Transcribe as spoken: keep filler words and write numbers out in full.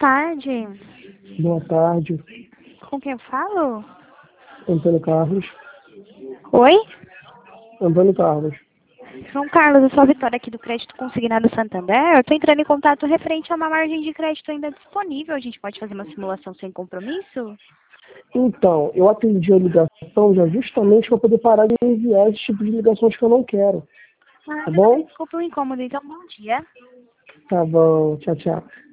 tarde. Boa tarde, Com quem eu falo? Antônio Carlos. Oi? Antônio Carlos. João Carlos, eu sou a Vitória aqui do Crédito Consignado Santander. Eu tô entrando em contato referente a uma margem de crédito ainda disponível. A gente pode fazer uma simulação sem compromisso? Então, eu atendi a ligação já justamente para poder parar de enviar esse tipo de ligações que eu não quero. Ah, Tá tudo bem, bom? desculpa o incômodo. Então, bom dia. Tá bom, tchau, tchau.